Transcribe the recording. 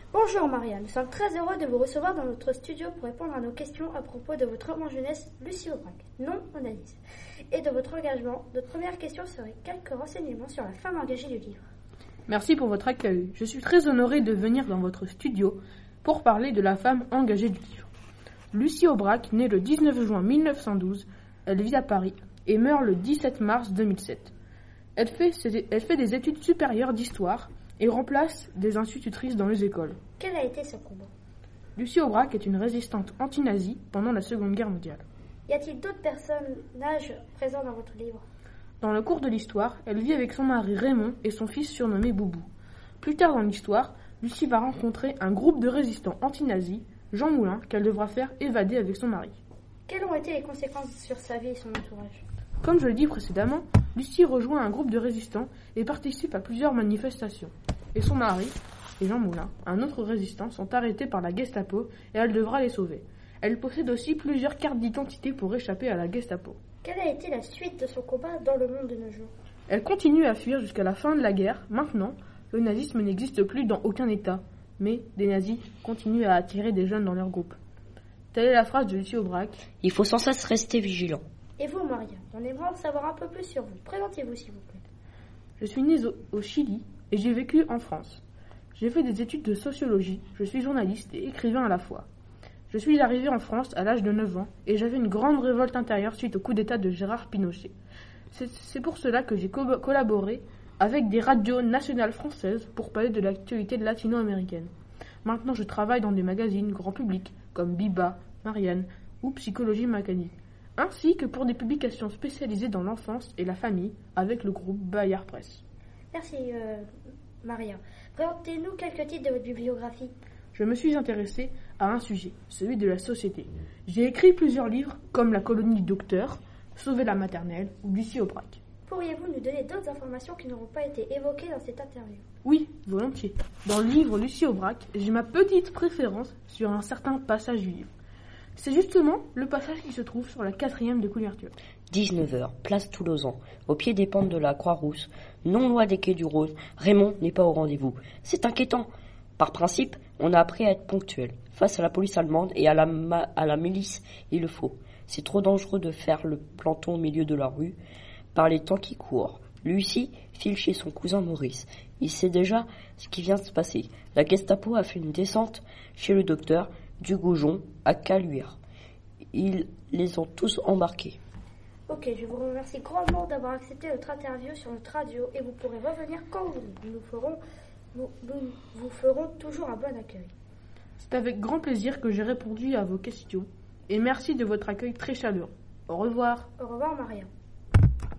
Bonjour Maria, nous sommes très heureux de vous recevoir dans notre studio pour répondre à nos questions à propos de votre roman jeunesse Lucie Aubrac, non Analyse, et de votre engagement. Notre première question serait quelques renseignements sur la femme engagée du livre. Merci pour votre accueil. Je suis très honorée de venir dans votre studio pour parler de la femme engagée du livre. Lucie Aubrac, née le 19 juin 1912, elle vit à Paris et meurt le 17 mars 2007. Elle fait des études supérieures d'histoire et remplace des institutrices dans les écoles. Quel a été ce combat? Lucie Aubrac est une résistante anti-nazie pendant la Seconde Guerre mondiale. Y a-t-il d'autres personnages présents dans votre livre? Dans le cours de l'histoire, elle vit avec son mari Raymond et son fils surnommé Boubou. Plus tard dans l'histoire, Lucie va rencontrer un groupe de résistants anti-nazis, Jean Moulin, qu'elle devra faire évader avec son mari. Quelles ont été les conséquences sur sa vie et son entourage? Comme je l'ai dit précédemment, Lucie rejoint un groupe de résistants et participe à plusieurs manifestations. Et son mari et Jean Moulin, un autre résistant, sont arrêtés par la Gestapo et elle devra les sauver. Elle possède aussi plusieurs cartes d'identité pour échapper à la Gestapo. Quelle a été la suite de son combat dans le monde de nos jours? Elle continue à fuir jusqu'à la fin de la guerre. Maintenant, le nazisme n'existe plus dans aucun État, mais des nazis continuent à attirer des jeunes dans leur groupe. Telle est la phrase de Lucie Aubrac. Il faut sans cesse rester vigilant. Et vous, Maria, on aimerait en savoir un peu plus sur vous. Présentez-vous, s'il vous plaît. Je suis née au Chili et j'ai vécu en France. J'ai fait des études de sociologie, je suis journaliste et écrivain à la fois. Je suis arrivée en France à l'âge de 9 ans et j'avais une grande révolte intérieure suite au coup d'état de Gérard Pinochet. C'est pour cela que j'ai collaboré avec des radios nationales françaises pour parler de l'actualité latino-américaine. Maintenant, je travaille dans des magazines grand public comme Biba, Marianne ou Psychologie mécanique, ainsi que pour des publications spécialisées dans l'enfance et la famille avec le groupe Bayard Presse. Merci, Maria. Présentez-nous quelques titres de votre bibliographie. Je me suis intéressée à un sujet, celui de la société. J'ai écrit plusieurs livres comme La colonie du docteur, Sauver la maternelle ou Lucie Aubrac. Pourriez-vous nous donner d'autres informations qui n'auront pas été évoquées dans cette interview? Oui, volontiers. Dans le livre Lucie Aubrac, j'ai ma petite préférence sur un certain passage du livre. C'est justement le passage qui se trouve sur la 4e de couverture. 19h, place Toulozan, au pied des pentes de la Croix-Rousse, non loin des quais du Rhône. Raymond n'est pas au rendez-vous. C'est inquiétant. Par principe, on a appris à être ponctuel. Face à la police allemande et à la milice, il le faut. C'est trop dangereux de faire le planton au milieu de la rue, par les temps qui courent. Lucie file chez son cousin Maurice. Il sait déjà ce qui vient de se passer. La Gestapo a fait une descente chez le docteur du Goujon à Caluire. Ils les ont tous embarqués. Ok, je vous remercie grandement d'avoir accepté notre interview sur notre radio et vous pourrez revenir quand vous voulez. Nous vous ferons toujours un bon accueil. C'est avec grand plaisir que j'ai répondu à vos questions et merci de votre accueil très chaleureux. Au revoir. Au revoir Maria.